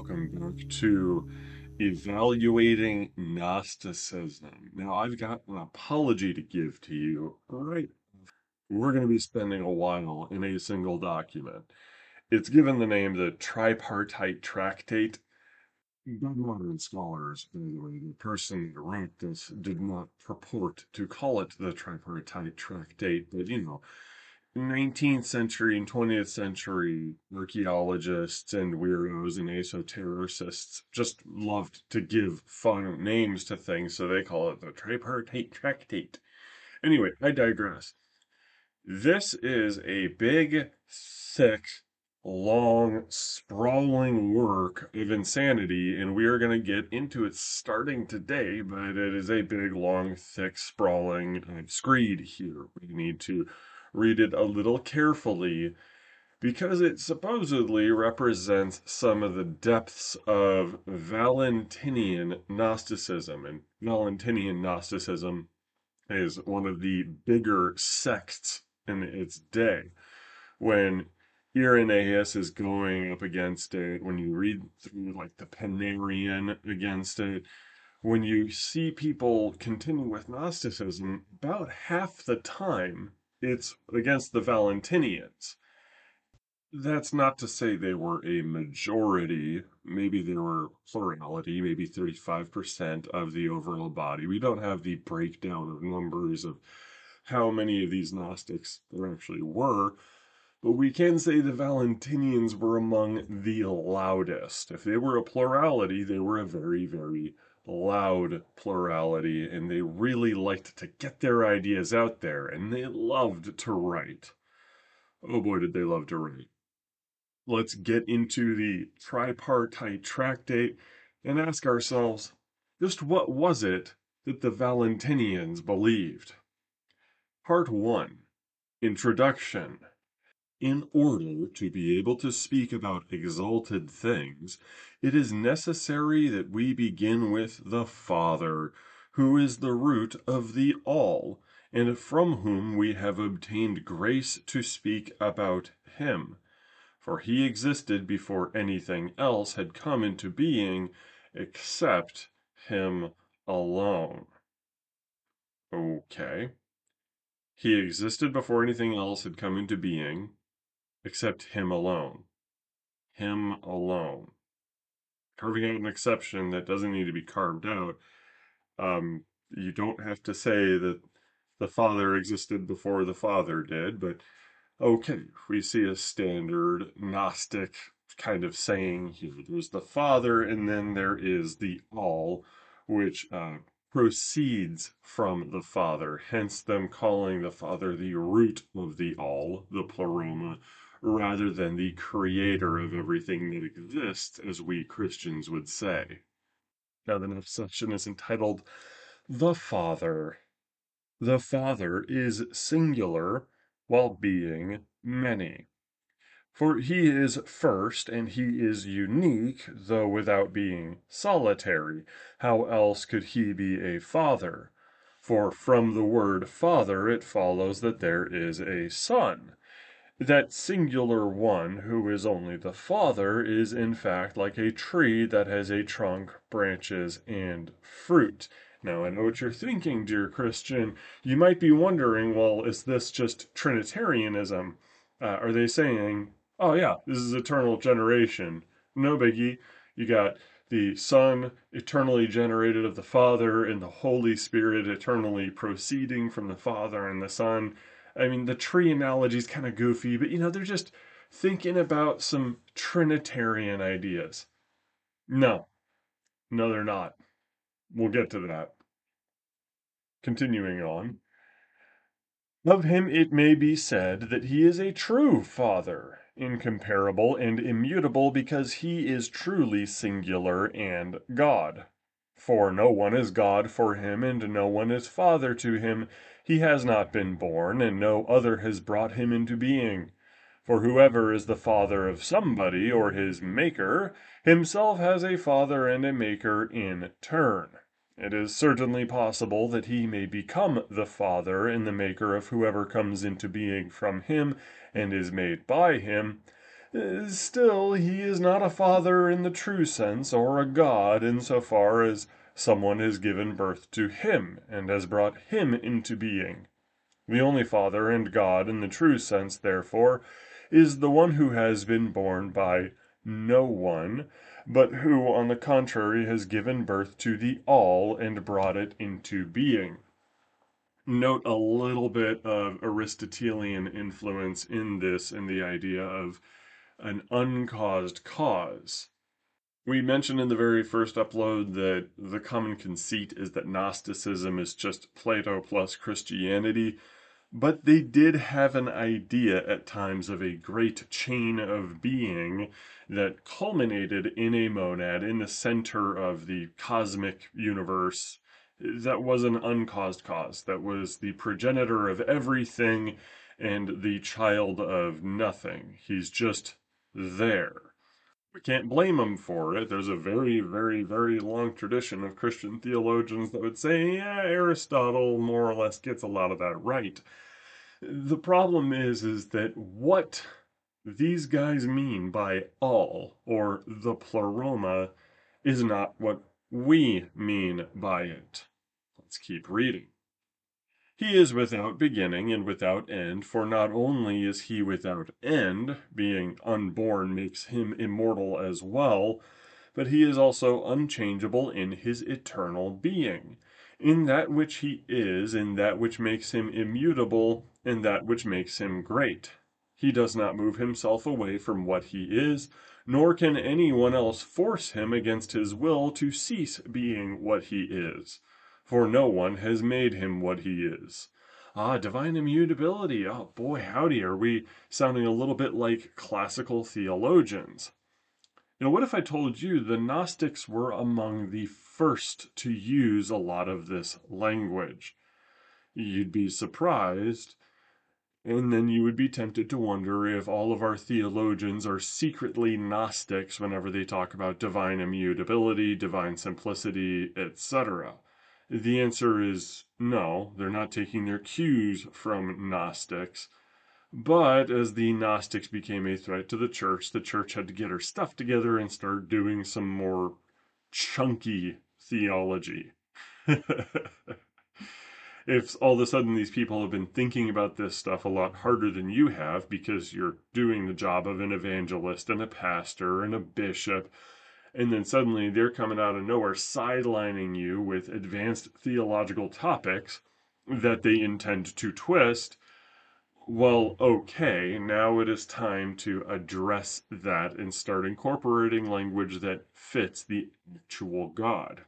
welcome back to Evaluating Gnosticism. Now, I've got an apology to give to you, right? We're going to be spending a while in a single document. It's given the name the Tripartite Tractate. Modern scholars, by the way, the person who wrote this did not purport to call it the Tripartite Tractate, but 19th century and 20th century archaeologists and weirdos and esotericists just loved to give fun names to things, so they call it the Tripartite Tractate. Anyway, I digress. This is a big, thick, long, sprawling work of insanity, and we are going to get into it starting today, but it is a big, long, thick, sprawling screed here. We need to read it a little carefully because it supposedly represents some of the depths of Valentinian Gnosticism, and Valentinian Gnosticism is one of the bigger sects in its day. When Irenaeus is going up against it, when you read through like the Panarian against it, when you see people continue with Gnosticism, about half the time it's against the Valentinians. That's not to say they were a majority. Maybe they were plurality, maybe 35% of the overall body. We don't have the breakdown of numbers of how many of these Gnostics there actually were, but we can say the Valentinians were among the loudest. If they were a plurality, they were a very, very loud plurality, and they really liked to get their ideas out there, and they loved to write. Oh boy, did they love to write. Let's get into the tripartite tractate and ask ourselves, just what was it that the Valentinians believed? Part 1. Introduction. In order to be able to speak about exalted things, it is necessary that we begin with the Father, who is the root of the all, and from whom we have obtained grace to speak about him. For he existed before anything else had come into being, except him alone. Okay. He existed before anything else had come into being, except him alone. Him alone. Carving out an exception that doesn't need to be carved out. You don't have to say that the Father existed before the Father did, but okay, we see a standard Gnostic kind of saying here. There's the Father, and then there is the All, which proceeds from the Father, hence them calling the Father the root of the All, the Pleroma, rather than the creator of everything that exists, as we Christians would say. Now, the next section is entitled The Father. The Father is singular while being many. For he is first, and he is unique, though without being solitary. How else could he be a father? For from the word father it follows that there is a son. That singular one who is only the father is in fact like a tree that has a trunk, branches, and fruit. Now, I know what you're thinking, dear Christian. You might be wondering, well, is this just Trinitarianism? Are they saying, oh yeah, this is eternal generation? No biggie. You got the Son eternally generated of the Father, and the Holy Spirit eternally proceeding from the Father and the Son. I mean, the tree analogy is kind of goofy, but they're just thinking about some Trinitarian ideas. No, no, they're not. We'll get to that. Continuing on. Of him it may be said that he is a true Father, incomparable and immutable because he is truly singular and God. For no one is God for him, and no one is Father to him. He has not been born, and no other has brought him into being. For whoever is the father of somebody, or his maker, himself has a father and a maker in turn. It is certainly possible that he may become the father and the maker of whoever comes into being from him and is made by him, Still, he is not a father in the true sense, or a god insofar as someone has given birth to him and has brought him into being. The only father and God in the true sense, therefore, is the one who has been born by no one, but who, on the contrary, has given birth to the all and brought it into being. Note a little bit of Aristotelian influence in this, in the idea of an uncaused cause. We mentioned in the very first upload that the common conceit is that Gnosticism is just Plato plus Christianity, but they did have an idea at times of a great chain of being that culminated in a monad in the center of the cosmic universe that was an uncaused cause, that was the progenitor of everything and the child of nothing. He's just there. We can't blame him for it. There's a very, very, very long tradition of Christian theologians that would say, yeah, Aristotle more or less gets a lot of that right. The problem is that what these guys mean by all, or the pleroma, is not what we mean by it. Let's keep reading. He is without beginning and without end, for not only is he without end, being unborn makes him immortal as well, but he is also unchangeable in his eternal being, in that which he is, in that which makes him immutable, in that which makes him great. He does not move himself away from what he is, nor can anyone else force him against his will to cease being what he is, for no one has made him what he is. Ah, divine immutability. Oh boy, howdy, are we sounding a little bit like classical theologians? What if I told you the Gnostics were among the first to use a lot of this language? You'd be surprised, and then you would be tempted to wonder if all of our theologians are secretly Gnostics whenever they talk about divine immutability, divine simplicity, etc. The answer is no, they're not taking their cues from Gnostics. But as the Gnostics became a threat to the church had to get her stuff together and start doing some more chunky theology. If all of a sudden these people have been thinking about this stuff a lot harder than you have because you're doing the job of an evangelist and a pastor and a bishop, and then suddenly they're coming out of nowhere sidelining you with advanced theological topics that they intend to twist, well, okay, now it is time to address that and start incorporating language that fits the actual God.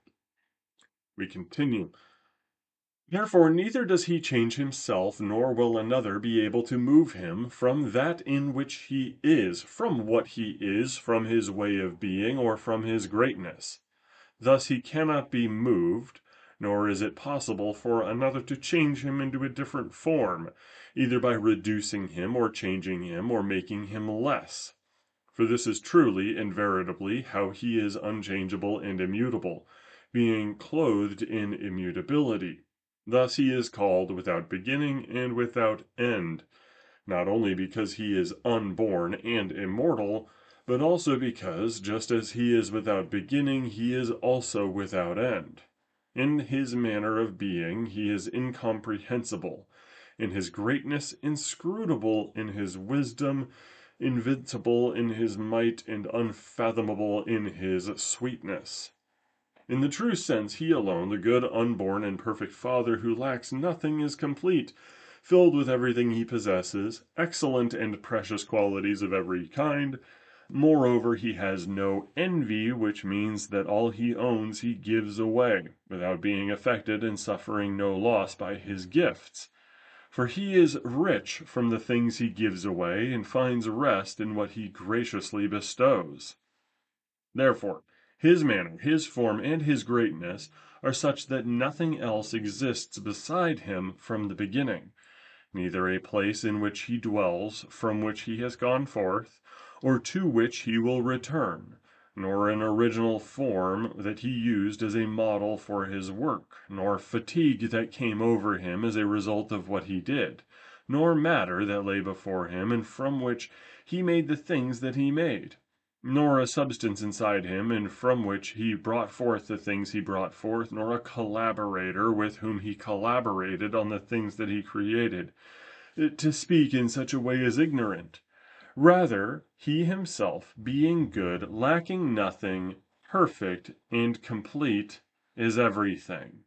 We continue. Therefore, neither does he change himself, nor will another be able to move him from that in which he is, from what he is, from his way of being, or from his greatness. Thus he cannot be moved, nor is it possible for another to change him into a different form, either by reducing him, or changing him, or making him less. For this is truly and veritably how he is unchangeable and immutable, being clothed in immutability. Thus he is called without beginning and without end, not only because he is unborn and immortal, but also because, just as he is without beginning, he is also without end. In his manner of being he is incomprehensible, in his greatness inscrutable, in his wisdom invincible, in his might, and unfathomable in his sweetness. In the true sense, he alone, the good, unborn, and perfect Father who lacks nothing, is complete, filled with everything he possesses, excellent and precious qualities of every kind. Moreover, he has no envy, which means that all he owns he gives away, without being affected and suffering no loss by his gifts. For he is rich from the things he gives away, and finds rest in what he graciously bestows. Therefore, his manner, his form, and his greatness are such that nothing else exists beside him from the beginning, neither a place in which he dwells, from which he has gone forth, or to which he will return, nor an original form that he used as a model for his work, nor fatigue that came over him as a result of what he did, nor matter that lay before him, and from which he made the things that he made; nor a substance inside him, and from which he brought forth the things he brought forth; nor a collaborator with whom he collaborated on the things that he created. To speak in such a way is ignorant. Rather, he himself, being good, lacking nothing, perfect and complete, is everything.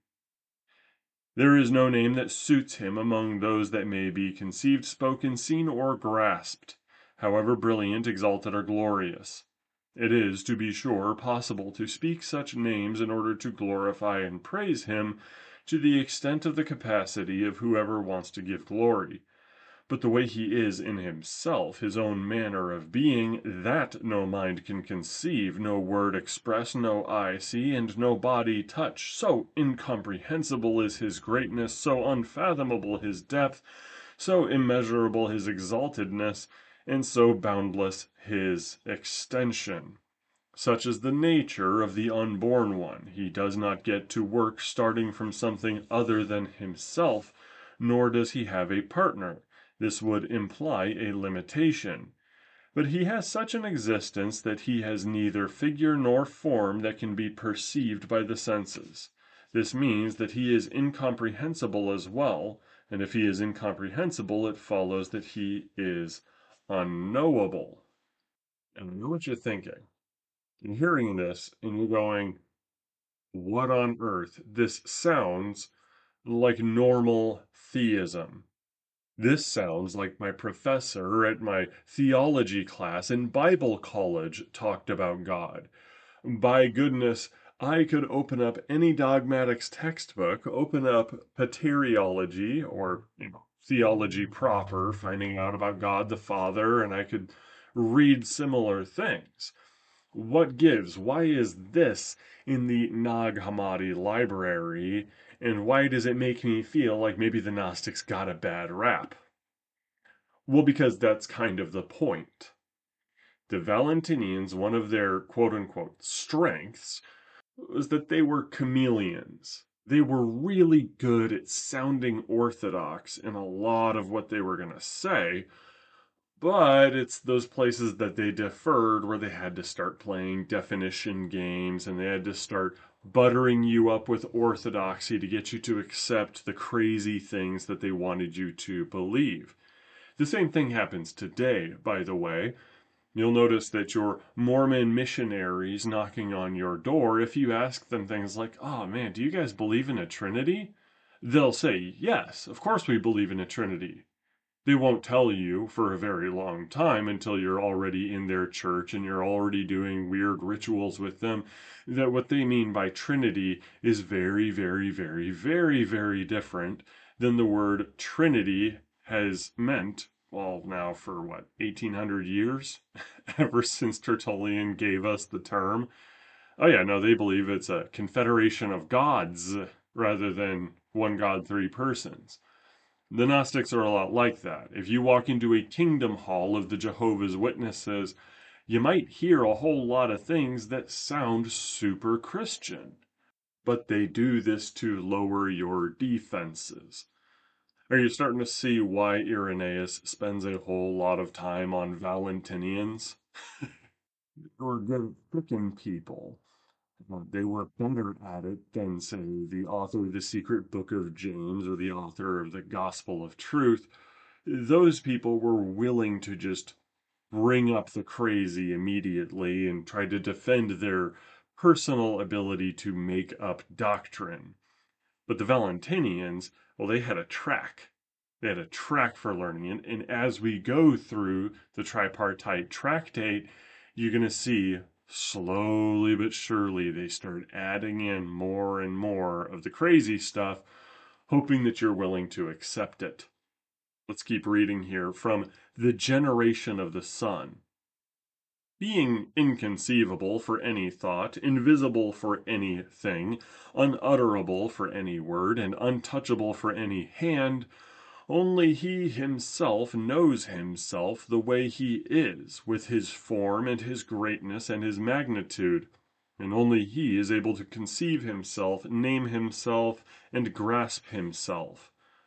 There is no name that suits him among those that may be conceived, spoken, seen, or grasped, however brilliant, exalted, or glorious. It is, to be sure, possible to speak such names in order to glorify and praise him to the extent of the capacity of whoever wants to give glory. But the way he is in himself, his own manner of being, that no mind can conceive, no word express, no eye see, and no body touch, so incomprehensible is his greatness, so unfathomable his depth, so immeasurable his exaltedness, and so boundless his extension. Such is the nature of the unborn one. He does not get to work starting from something other than himself, nor does he have a partner. This would imply a limitation. But he has such an existence that he has neither figure nor form that can be perceived by the senses. This means that he is incomprehensible as well, and if he is incomprehensible, it follows that he is unknowable. And I know what you're thinking. You're hearing this and you're going, what on earth? This sounds like normal theism. This sounds like my professor at my theology class in Bible college talked about God. By goodness, I could open up any dogmatics textbook, open up pateriology or theology proper, finding out about God the Father, and I could read similar things. What gives? Why is this in the Nag Hammadi library, and why does it make me feel like maybe the Gnostics got a bad rap? Well, because that's kind of the point. The Valentinians, one of their quote-unquote strengths was that they were chameleons. They were really good at sounding orthodox in a lot of what they were going to say, but it's those places that they deferred where they had to start playing definition games and they had to start buttering you up with orthodoxy to get you to accept the crazy things that they wanted you to believe. The same thing happens today, by the way. You'll notice that your Mormon missionaries knocking on your door, if you ask them things like, oh man, do you guys believe in a Trinity? They'll say, yes, of course we believe in a Trinity. They won't tell you for a very long time until you're already in their church and you're already doing weird rituals with them that what they mean by Trinity is very, very, very, very, very different than the word Trinity has meant, well, now for what, 1800 years? Ever since Tertullian gave us the term. Oh, yeah, no, they believe it's a confederation of gods rather than one God, three persons. The Gnostics are a lot like that. If you walk into a kingdom hall of the Jehovah's Witnesses, you might hear a whole lot of things that sound super Christian. But they do this to lower your defenses. Are you starting to see why Irenaeus spends a whole lot of time on Valentinians? Or good picking people. They were better at it than, say, the author of the Secret Book of James or the author of the Gospel of Truth. Those people were willing to just bring up the crazy immediately and try to defend their personal ability to make up doctrine. But the Valentinians, well, they had a track. They had a track for learning. And as we go through the tripartite tractate, you're going to see slowly but surely they start adding in more and more of the crazy stuff, hoping that you're willing to accept it. Let's keep reading here from The Generation of the Son. Being inconceivable for any thought, invisible for anything, unutterable for any word, and untouchable for any hand, only he himself knows himself the way he is, with his form and his greatness and his magnitude, and only he is able to conceive himself, name himself, and grasp himself.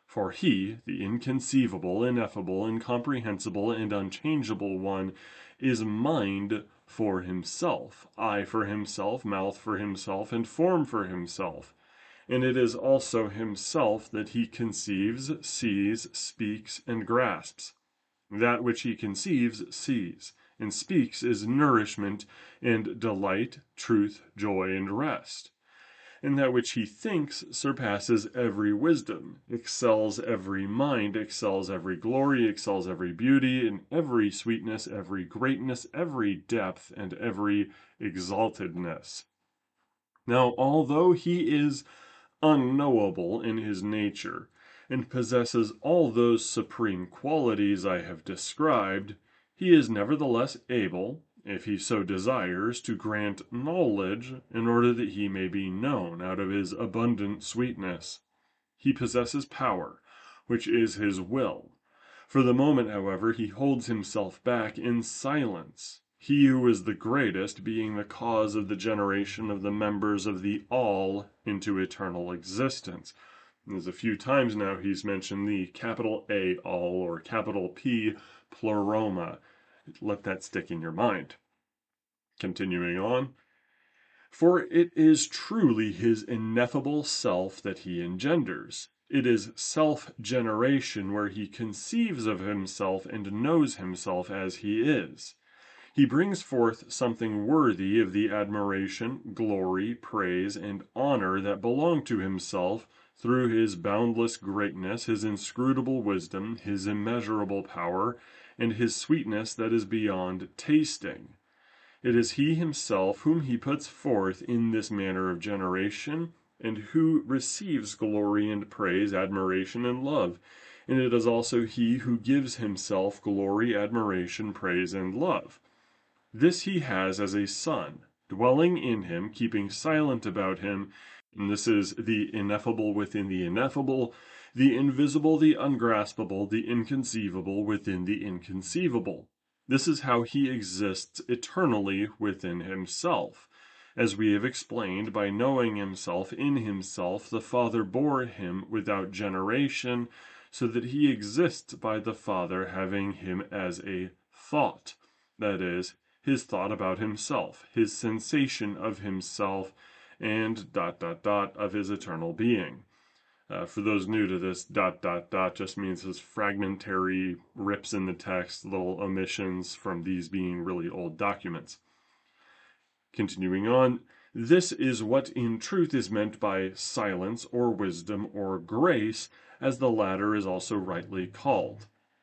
For he, the inconceivable, ineffable, incomprehensible, and unchangeable one, is mind for himself, eye for himself, mouth for himself, and form for himself. And it is also himself that he conceives, sees, speaks, and grasps. That which he conceives, sees, and speaks is nourishment and delight, truth, joy, and rest. And that which he thinks surpasses every wisdom, excels every mind, excels every glory, excels every beauty, and every sweetness, every greatness, every depth, and every exaltedness. Now, although he is unknowable in his nature, and possesses all those supreme qualities I have described, he is nevertheless able, if he so desires, to grant knowledge in order that he may be known out of his abundant sweetness. He possesses power, which is his will. For the moment, however, he holds himself back in silence, he who is the greatest being the cause of the generation of the members of the all into eternal existence. There's a few times now he's mentioned the capital A all or capital P pleroma. Let that stick in your mind. Continuing on. For it is truly his ineffable self that he engenders. It is self-generation where he conceives of himself and knows himself as he is. He brings forth something worthy of the admiration, glory, praise, and honor that belong to himself through his boundless greatness, his inscrutable wisdom, his immeasurable power, and his sweetness that is beyond tasting. It is he himself whom he puts forth in this manner of generation, and who receives glory and praise, admiration and love. And it is also he who gives himself glory, admiration, praise, and love. This he has as a son, dwelling in him, keeping silent about him. And this is the ineffable within the ineffable, the invisible, the ungraspable, the inconceivable within the inconceivable. This is how he exists eternally within himself. As we have explained, by knowing himself in himself, the Father bore him without generation, so that he exists by the Father having him as a thought, that is, his thought about himself, his sensation of himself, and ... of his eternal being. For those new to this, ... just means his fragmentary rips in the text, little omissions from these being really old documents. Continuing on, this is what in truth is meant by silence or wisdom or grace, as the latter is also rightly called.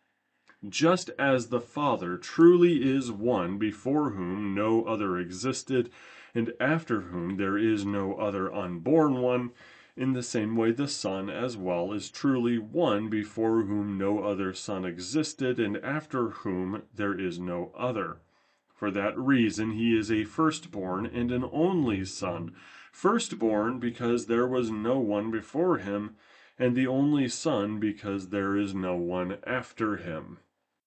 Just as the Father truly is one before whom no other existed, and after whom there is no other unborn one, in the same way the Son as well is truly one before whom no other Son existed, and after whom there is no other. For that reason he is a firstborn and an only son. Firstborn because there was no one before him, and the only son because there is no one after him.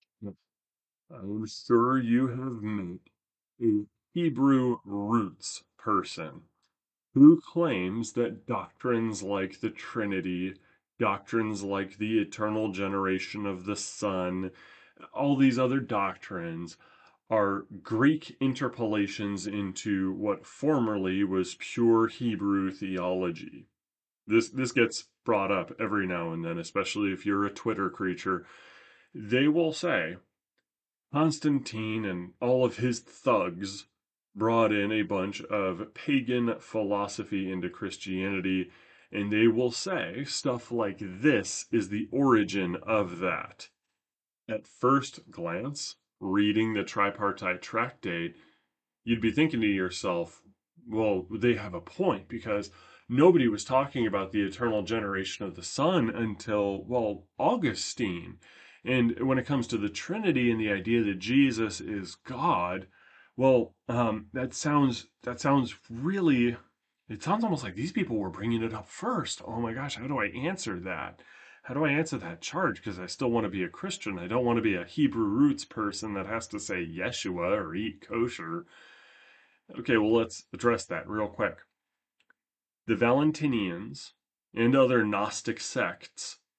I'm sure you have met a Hebrew roots person who claims that doctrines like the Trinity, doctrines like the eternal generation of the Son, all these other doctrines are Greek interpolations into what formerly was pure Hebrew theology. This gets brought up every now and then, especially if you're a Twitter creature. They will say Constantine and all of his thugs brought in a bunch of pagan philosophy into Christianity, and they will say stuff like this is the origin of that. At first glance, reading the tripartite tractate, you'd be thinking to yourself, well, they have a point because nobody was talking about the eternal generation of the Son until, well, Augustine. And when it comes to the Trinity and the idea that Jesus is God, well, that sounds really, it sounds almost like these people were bringing it up first. Oh my gosh, how do I answer that? How do I answer that charge? Because I still want to be a Christian. I don't want to be a Hebrew roots person that has to say Yeshua or eat kosher. Okay, well, let's address that real quick. The Valentinians and other Gnostic sects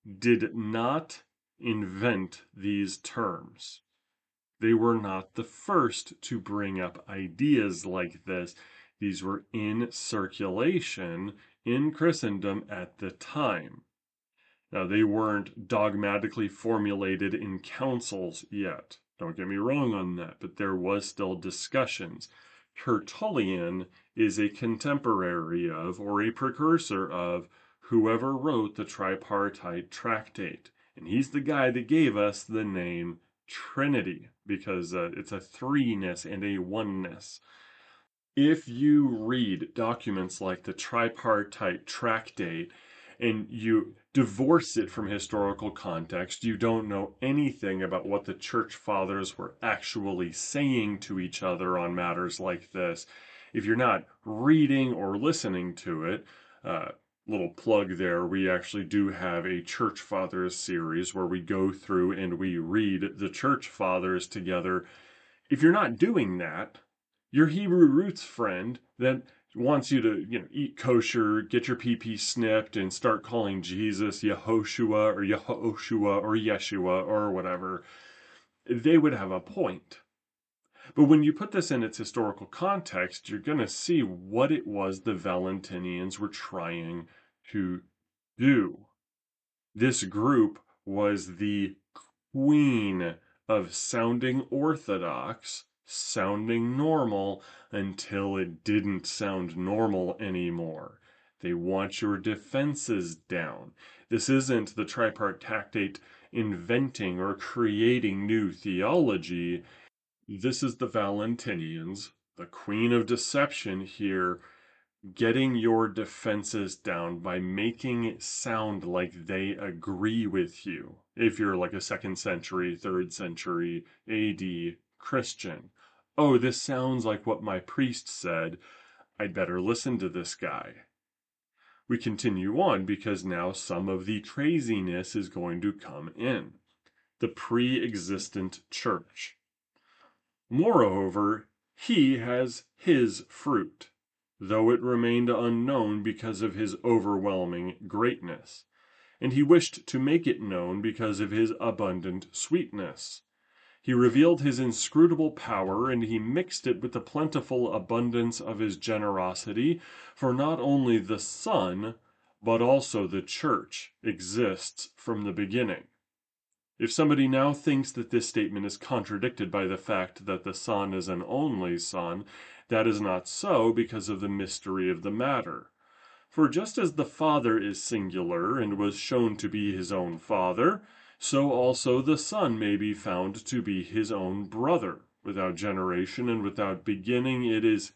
did not invent these terms. They were not the first to bring up ideas like this. These were in circulation in Christendom at the time. Now, they weren't dogmatically formulated in councils yet. Don't get me wrong on that, but there was still discussions. Tertullian is a contemporary of, or a precursor of, whoever wrote the tripartite tractate. And he's the guy that gave us the name Trinity, because it's a threeness and a oneness. If you read documents like the tripartite tractate and you divorce it from historical context, you don't know anything about what the church fathers were actually saying to each other on matters like this. If you're not reading or listening to it, little plug there, we actually do have a church fathers series where we go through and we read the church fathers together. If you're not doing that, your Hebrew roots friend that wants you to, eat kosher, get your pee snipped, and start calling Jesus Yehoshua or Yehoshua or Yeshua or whatever, they would have a point. But when you put this in its historical context, you're going to see what it was the Valentinians were trying to do. This group was the queen of sounding orthodox, sounding normal, until it didn't sound normal anymore. They want your defenses down. This isn't the tripartite inventing or creating new theology. This is the Valentinians, the queen of deception here, getting your defenses down by making it sound like they agree with you. If you're like a 2nd century, 3rd century AD Christian. Oh, this sounds like what my priest said. I'd better listen to this guy. We continue on because now some of the craziness is going to come in. The pre-existent church. Moreover, he has his fruit, though it remained unknown because of his overwhelming greatness, and he wished to make it known because of his abundant sweetness. He revealed his inscrutable power, and he mixed it with the plentiful abundance of his generosity, for not only the Son, but also the Church, exists from the beginning. If somebody now thinks that this statement is contradicted by the fact that the Son is an only Son, that is not so because of the mystery of the matter. For just as the Father is singular and was shown to be his own Father, so also the Son may be found to be his own brother. Without generation and without beginning, it is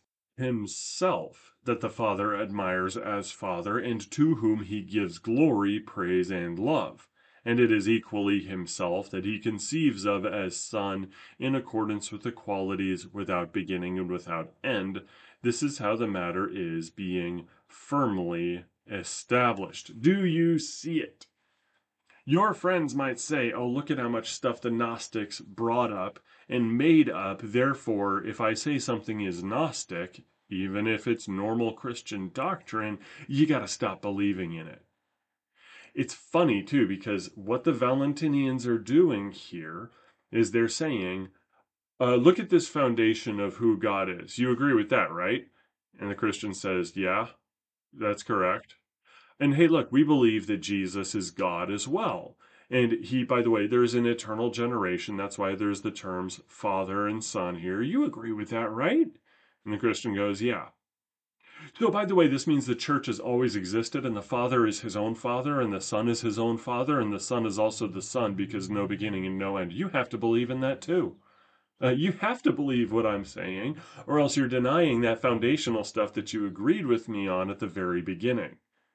himself that the Father admires as Father, and to whom he gives glory, praise, and love. And it is equally himself that he conceives of as Son, in accordance with the qualities without beginning and without end. This is how the matter is being firmly established. Do you see it? Your friends might say, oh, look at how much stuff the Gnostics brought up and made up. Therefore, if I say something is Gnostic, even if it's normal Christian doctrine, you got to stop believing in it. It's funny, too, because what the Valentinians are doing here is they're saying, look at this foundation of who God is. You agree with that, right? And the Christian says, yeah, that's correct. And hey, look, we believe that Jesus is God as well. And he, by the way, there's an eternal generation. That's why there's the terms Father and Son here. You agree with that, right? And the Christian goes, yeah. So, by the way, this means the church has always existed, and the Father is his own Father, and the Son is his own Father, and the Son is also the Son because no beginning and no end. You have to believe in that too. You have to believe what I'm saying, or else you're denying that foundational stuff that you agreed with me on at the very beginning.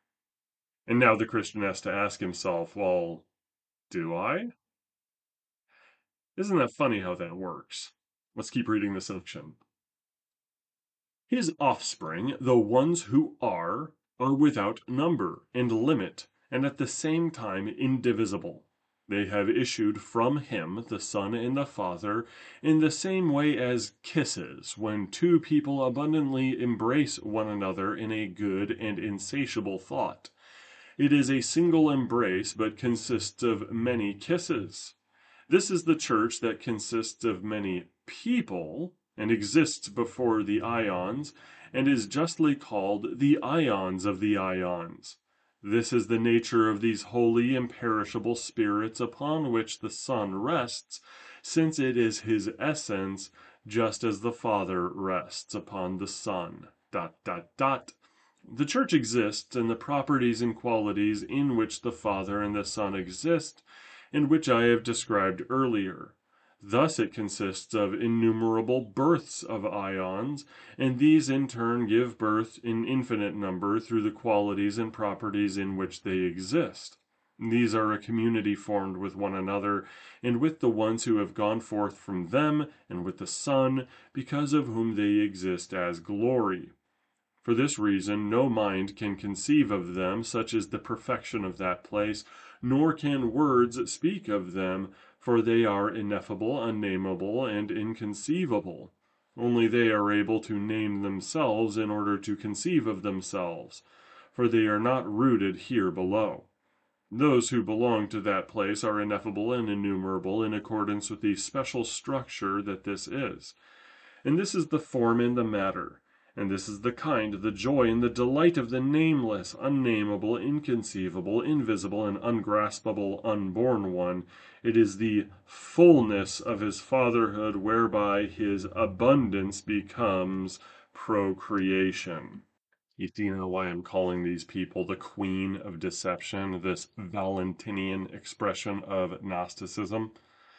And now the Christian has to ask himself, well, do I? Isn't that funny how that works? Let's keep reading the section. His offspring, the ones who are without number and limit, and at the same time indivisible. They have issued from him, the Son and the Father, in the same way as kisses, when two people abundantly embrace one another in a good and insatiable thought. It is a single embrace, but consists of many kisses. This is the church that consists of many people and exists before the ions and is justly called the ions of the ions. This is the nature of these holy imperishable spirits upon which the Son rests, since it is his essence, just as the Father rests upon the Son. The church exists in the properties and qualities in which the Father and the Son exist, and which I have described earlier. Thus it consists of innumerable births of ions, and these in turn give birth in infinite number through the qualities and properties in which they exist. These are a community formed with one another, and with the ones who have gone forth from them, and with the Son, because of whom they exist as glory. For this reason, no mind can conceive of them, such is the perfection of that place, nor can words speak of them, for they are ineffable, unnameable, and inconceivable. Only they are able to name themselves in order to conceive of themselves, for they are not rooted here below. Those who belong to that place are ineffable and innumerable in accordance with the special structure that this is. And this is the form and the matter. And this is the kind, the joy, and the delight of the nameless, unnameable, inconceivable, invisible, and ungraspable, unborn one. It is the fullness of his fatherhood, whereby his abundance becomes procreation. You see now why I'm calling these people the queen of deception, this Valentinian expression of Gnosticism.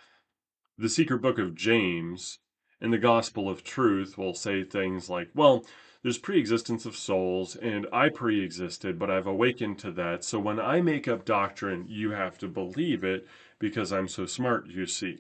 The secret book of James in the gospel of truth will say things like, well, there's pre-existence of souls, and I pre-existed, but I've awakened to that, so when I make up doctrine, you have to believe it because I'm so smart, you see.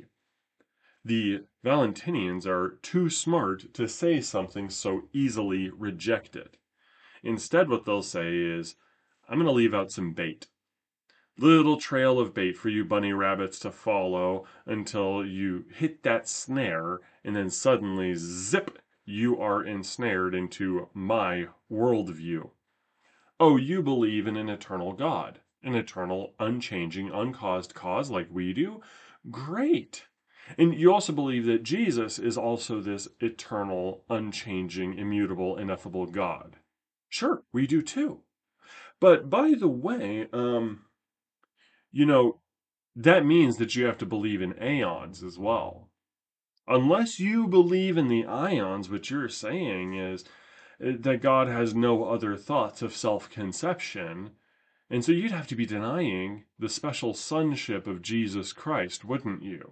The Valentinians are too smart to say something so easily rejected. Instead, what they'll say is, I'm going to leave out some bait. Little trail of bait for you bunny rabbits to follow until you hit that snare, and then suddenly, zip, you are ensnared into my worldview. Oh, you believe in an eternal God, an eternal, unchanging, uncaused cause like we do? Great. And you also believe that Jesus is also this eternal, unchanging, immutable, ineffable God. Sure, we do too. But by the way, that means that you have to believe in aeons as well. Unless you believe in the ions, what you're saying is that God has no other thoughts of self-conception, and so you'd have to be denying the special sonship of Jesus Christ, wouldn't you?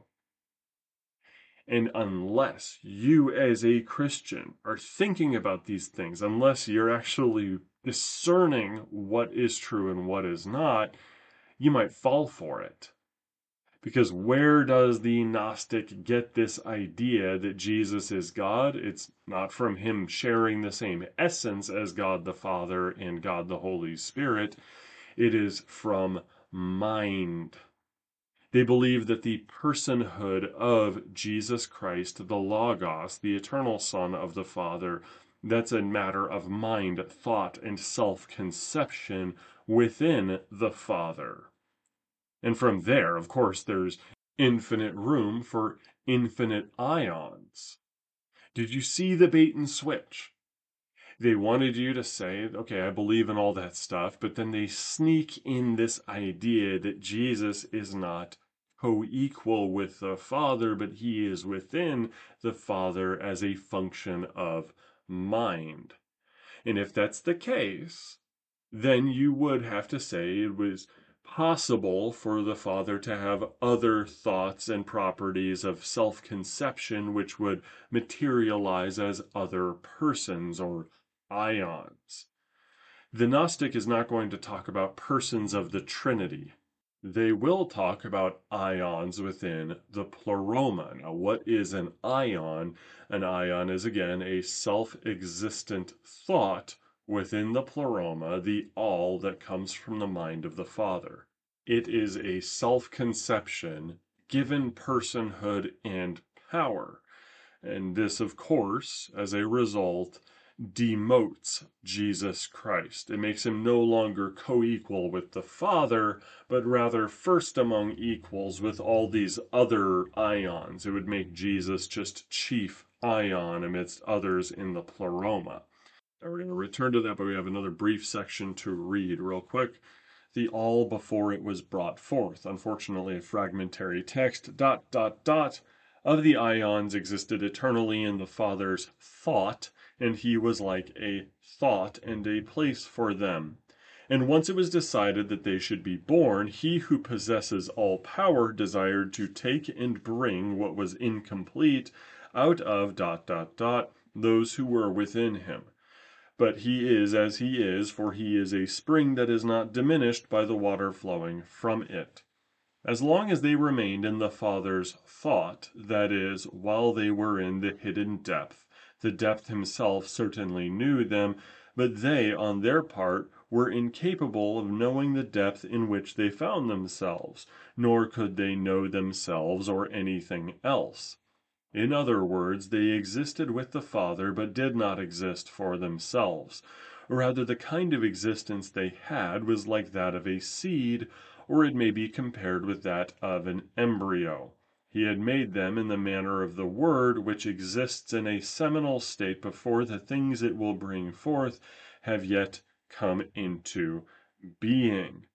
And unless you as a Christian are thinking about these things, unless you're actually discerning what is true and what is not, you might fall for it. Because where does the Gnostic get this idea that Jesus is God? It's not from him sharing the same essence as God the Father and God the Holy Spirit. It is from mind. They believe that the personhood of Jesus Christ, the Logos, the eternal Son of the Father, that's a matter of mind, thought, and self-conception within the Father. And from there, of course, there's infinite room for infinite ions. Did you see the bait and switch? They wanted you to say, okay, I believe in all that stuff, but then they sneak in this idea that Jesus is not co-equal with the Father, but he is within the Father as a function of mind. And if that's the case, then you would have to say it was possible for the Father to have other thoughts and properties of self-conception which would materialize as other persons or ions. The Gnostic is not going to talk about persons of the Trinity. They will talk about ions within the pleroma. Now, what is an ion? An ion is, again, a self-existent thought within the pleroma, the all that comes from the mind of the Father. It is a self-conception given personhood and power. And this, of course, as a result, demotes Jesus Christ. It makes him no longer co-equal with the Father, but rather first among equals with all these other ions. It would make Jesus just chief ion amidst others in the pleroma. Now we're going to return to that, but we have another brief section to read real quick. The all before it was brought forth. Unfortunately, a fragmentary text, ... of the ions existed eternally in the Father's thought, and he was like a thought and a place for them. And once it was decided that they should be born, he who possesses all power desired to take and bring what was incomplete out of ... those who were within him. But he is as he is, for he is a spring that is not diminished by the water flowing from it. As long as they remained in the Father's thought, that is, while they were in the hidden depth, the depth himself certainly knew them, but they, on their part, were incapable of knowing the depth in which they found themselves, nor could they know themselves or anything else. In other words, they existed with the Father, but did not exist for themselves. Rather, the kind of existence they had was like that of a seed, or it may be compared with that of an embryo. He had made them in the manner of the Word, which exists in a seminal state before the things it will bring forth have yet come into being.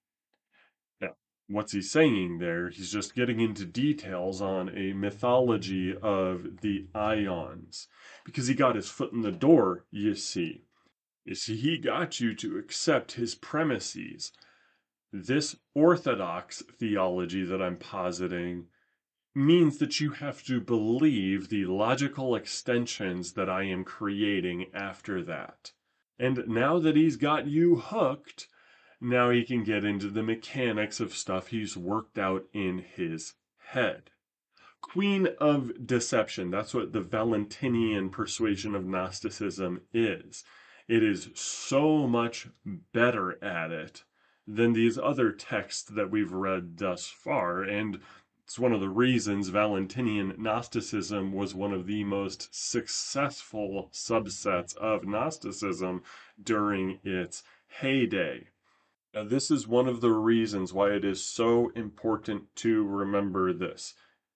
Now, what's he saying there? He's just getting into details on a mythology of the ions. Because he got his foot in the door, you see. He got you to accept his premises. This orthodox theology that I'm positing means that you have to believe the logical extensions that I am creating after that. And now that he's got you hooked, now he can get into the mechanics of stuff he's worked out in his head. Queen of deception. That's what the Valentinian persuasion of Gnosticism is. It is so much better at it than these other texts that we've read thus far. And it's one of the reasons Valentinian Gnosticism was one of the most successful subsets of Gnosticism during its heyday. Now, this is one of the reasons why it is so important to remember this.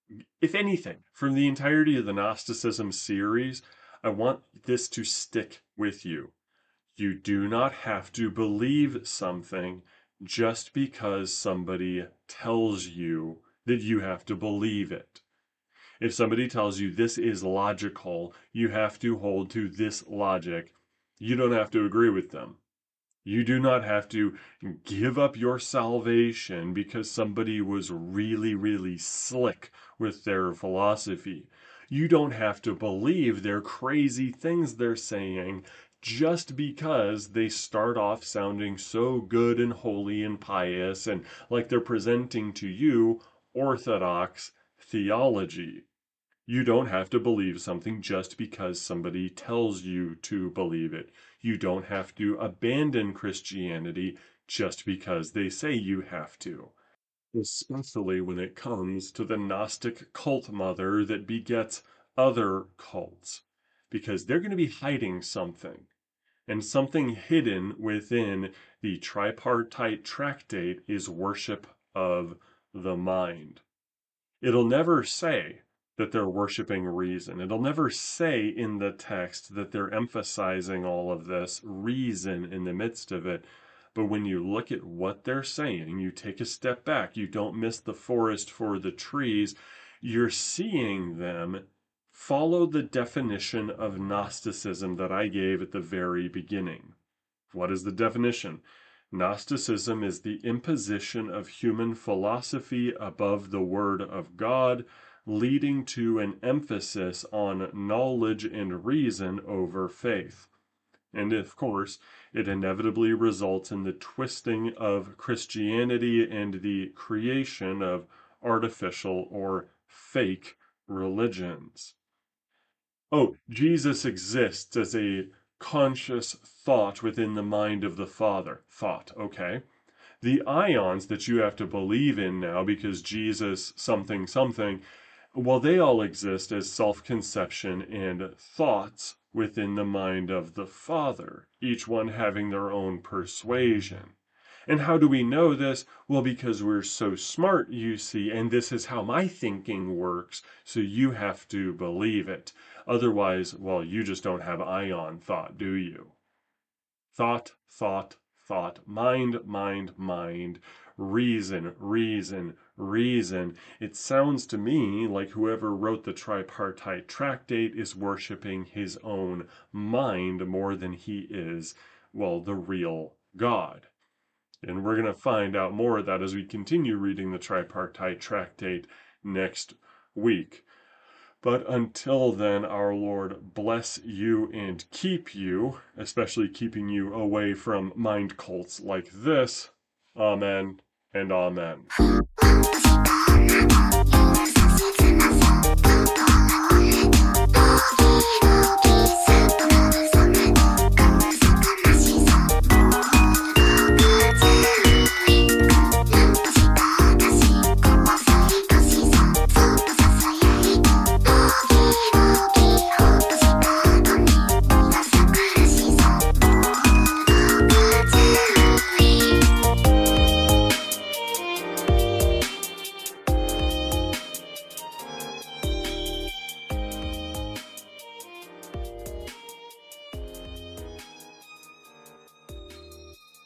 If anything, from the entirety of the Gnosticism series, I want this to stick with you. You do not have to believe something just because somebody tells you that you have to believe it. If somebody tells you this is logical, you have to hold to this logic. You don't have to agree with them. You do not have to give up your salvation because somebody was really, really slick with their philosophy. You don't have to believe their crazy things they're saying just because they start off sounding so good and holy and pious and like they're presenting to you orthodox theology. You don't have to believe something just because somebody tells you to believe it. You don't have to abandon Christianity just because they say you have to. Especially when it comes to the Gnostic cult mother that begets other cults. Because they're going to be hiding something. And something hidden within the tripartite tractate is worship of the mind. It'll never say that they're worshiping reason. It'll never say in the text that they're emphasizing all of this reason in the midst of it. But when you look at what they're saying, you take a step back, you don't miss the forest for the trees, you're seeing them follow the definition of Gnosticism that I gave at the very beginning. What is the definition? Gnosticism is the imposition of human philosophy above the Word of God, leading to an emphasis on knowledge and reason over faith. And of course, it inevitably results in the twisting of Christianity and the creation of artificial or fake religions. Oh, Jesus exists as a conscious thought within the mind of the Father. Thought, okay. The ions that you have to believe in now because Jesus something something Well, they all exist as self-conception and thoughts within the mind of the Father, each one having their own persuasion. And how do we know this? Well, because we're so smart, you see, and this is how my thinking works, so you have to believe it. Otherwise, well, you just don't have ion thought, do you? Thought, thought, thought, mind, mind, mind, reason, reason, reason. It sounds to me like whoever wrote the tripartite tractate is worshiping his own mind more than he is, well, the real God. And we're going to find out more of that as we continue reading the tripartite tractate next week. But until then, our Lord bless you and keep you, especially keeping you away from mind cults like this. Amen and amen.